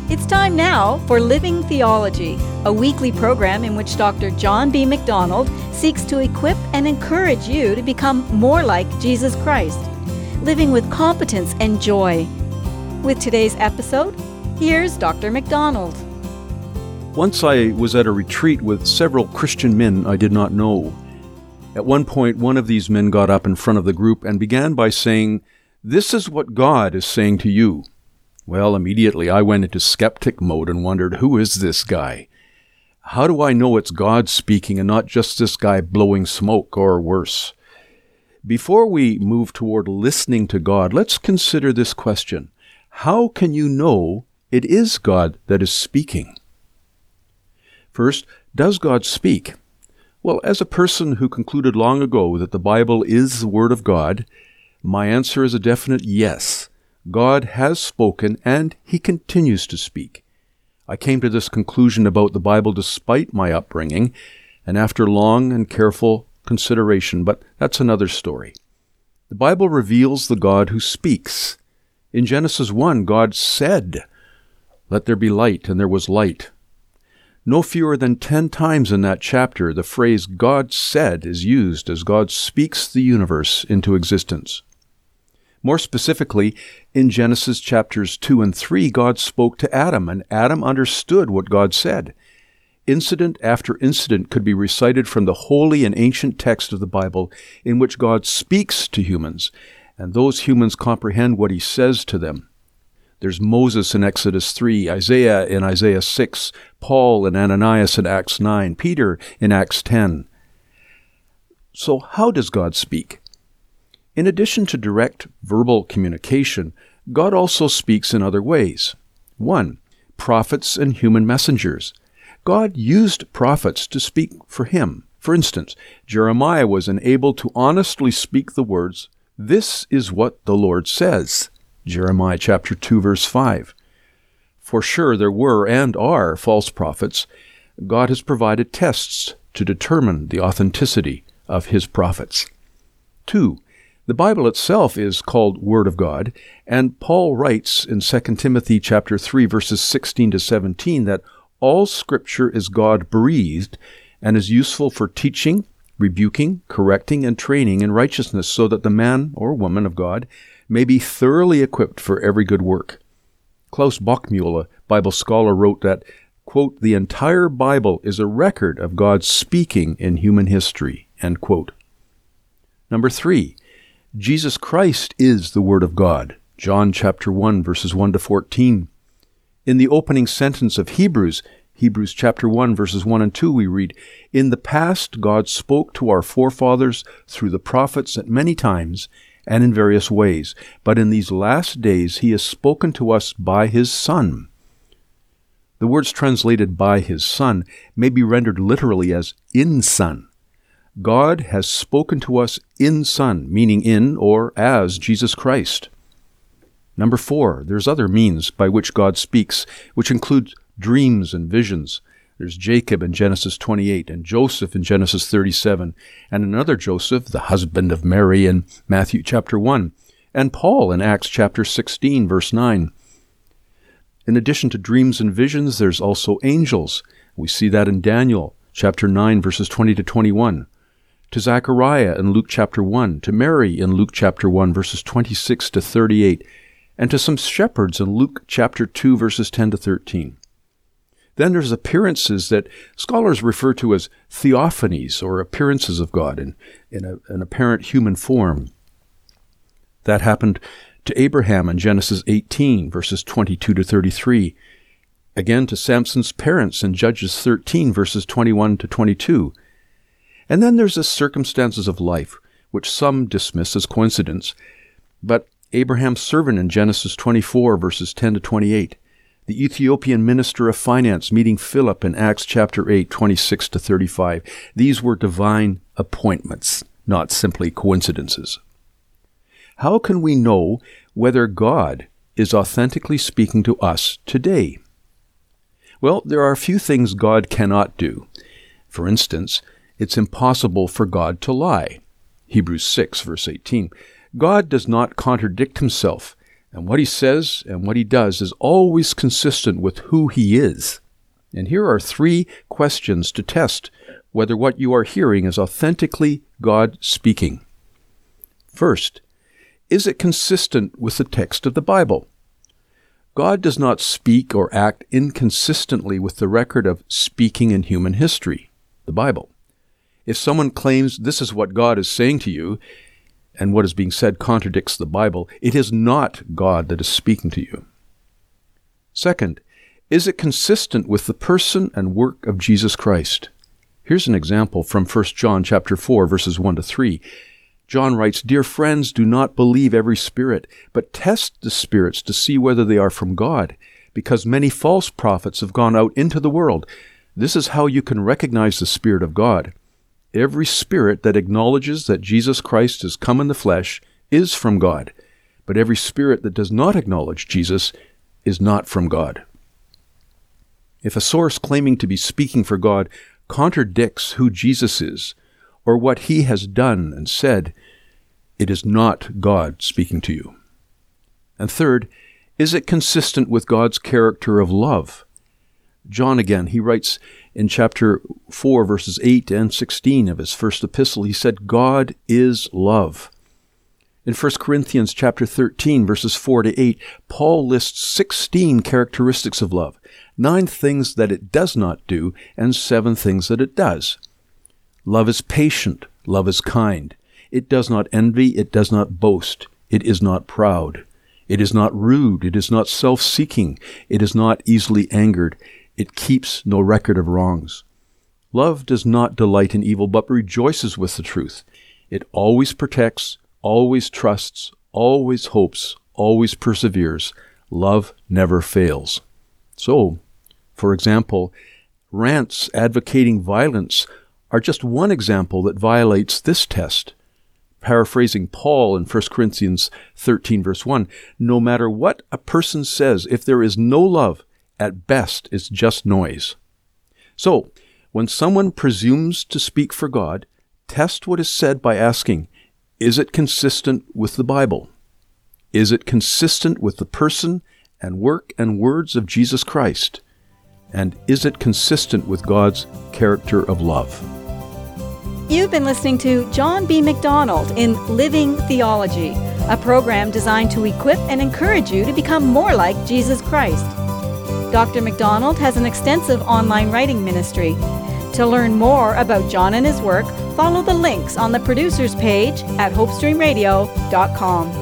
It's time now for Living Theology, a weekly program in which Dr. John B. MacDonald seeks to equip and encourage you to become more like Jesus Christ, living with competence and joy. With today's episode, here's Dr. MacDonald. Once I was at a retreat with several Christian men I did not know. At one point, one of these men got up in front of the group and began by saying, "This is what God is saying to you." Well, immediately I went into skeptic mode and wondered, who is this guy? How do I know it's God speaking and not just this guy blowing smoke or worse? Before we move toward listening to God, let's consider this question. How can you know it is God that is speaking? First, does God speak? Well, as a person who concluded long ago that the Bible is the Word of God, my answer is a definite yes. God has spoken, and He continues to speak. I came to this conclusion about the Bible despite my upbringing, and after long and careful consideration, but that's another story. The Bible reveals the God who speaks. In Genesis 1, God said, "Let there be light," and there was light. No fewer than 10 times in that chapter, the phrase "God said" is used as God speaks the universe into existence. More specifically, in Genesis chapters 2 and 3, God spoke to Adam, and Adam understood what God said. Incident after incident could be recited from the holy and ancient text of the Bible in which God speaks to humans, and those humans comprehend what He says to them. There's Moses in Exodus 3, Isaiah in Isaiah 6, Paul and Ananias in Acts 9, Peter in Acts 10. So how does God speak? In addition to direct verbal communication, God also speaks in other ways. 1. Prophets and human messengers. God used prophets to speak for Him. For instance, Jeremiah was enabled to honestly speak the words, "This is what the Lord says." Jeremiah chapter 2, verse 5. For sure, there were and are false prophets. God has provided tests to determine the authenticity of His prophets. 2. The Bible itself is called Word of God, and Paul writes in 2 Timothy chapter 3, verses 16 to 17, that all Scripture is God-breathed and is useful for teaching, rebuking, correcting, and training in righteousness, so that the man or woman of God may be thoroughly equipped for every good work. Klaus Bachmuhle, a Bible scholar, wrote that, quote, "The entire Bible is a record of God speaking in human history," end quote. Number 3, Jesus Christ is the Word of God. John chapter 1, verses 1 to 14. In the opening sentence of Hebrews chapter 1, verses 1 and 2, we read, "In the past God spoke to our forefathers through the prophets at many times and in various ways, but in these last days He has spoken to us by His Son." The words translated "by His Son" may be rendered literally as "in Son." God has spoken to us in Son, meaning in or as Jesus Christ. Number 4, there's other means by which God speaks, which include dreams and visions. There's Jacob in Genesis 28, and Joseph in Genesis 37, and another Joseph, the husband of Mary, in Matthew chapter 1, and Paul in Acts chapter 16, verse 9. In addition to dreams and visions, there's also angels. We see that in Daniel chapter 9, verses 20 to 21. To Zechariah in Luke chapter 1, to Mary in Luke chapter 1, verses 26 to 38, and to some shepherds in Luke chapter 2, verses 10 to 13. Then there's appearances that scholars refer to as theophanies, or appearances of God in an apparent human form. That happened to Abraham in Genesis 18, verses 22 to 33. Again to Samson's parents in Judges 13, verses 21 to 22. And then there's the circumstances of life, which some dismiss as coincidence. But Abraham's servant in Genesis 24, verses 10 to 28. The Ethiopian minister of finance meeting Philip in Acts chapter 8, 26 to 35. These were divine appointments, not simply coincidences. How can we know whether God is authentically speaking to us today? Well, there are a few things God cannot do. For instance, it's impossible for God to lie. Hebrews 6, verse 18. God does not contradict Himself. And what he says and what he does is always consistent with who he is. And here are 3 questions to test whether what you are hearing is authentically God speaking. First, is it consistent with the text of the Bible? God does not speak or act inconsistently with the record of speaking in human history, the Bible. If someone claims this is what God is saying to you, and what is being said contradicts the Bible, it is not God that is speaking to you. Second, is it consistent with the person and work of Jesus Christ? Here's an example from 1 John chapter 4, verses 1 to 3. John writes, "Dear friends, do not believe every spirit, but test the spirits to see whether they are from God, because many false prophets have gone out into the world. This is how you can recognize the Spirit of God. Every spirit that acknowledges that Jesus Christ has come in the flesh is from God, but every spirit that does not acknowledge Jesus is not from God." If a source claiming to be speaking for God contradicts who Jesus is or what he has done and said, it is not God speaking to you. And third, is it consistent with God's character of love? John again, he writes in chapter 4, verses 8 and 16 of his first epistle, he said, "God is love." In 1 Corinthians chapter 13, verses 4 to 8, Paul lists 16 characteristics of love, 9 things that it does not do, and 7 things that it does. Love is patient. Love is kind. It does not envy. It does not boast. It is not proud. It is not rude. It is not self-seeking. It is not easily angered. It keeps no record of wrongs. Love does not delight in evil, but rejoices with the truth. It always protects, always trusts, always hopes, always perseveres. Love never fails. So, for example, rants advocating violence are just one example that violates this test. Paraphrasing Paul in 1 Corinthians 13, verse 1, no matter what a person says, if there is no love, at best it's just noise. So, when someone presumes to speak for God, test what is said by asking, is it consistent with the Bible? Is it consistent with the person and work and words of Jesus Christ? And is it consistent with God's character of love? You've been listening to John B. McDonald in Living Theology, a program designed to equip and encourage you to become more like Jesus Christ. Dr. McDonald has an extensive online writing ministry. To learn more about John and his work, follow the links on the producer's page at hopestreamradio.com.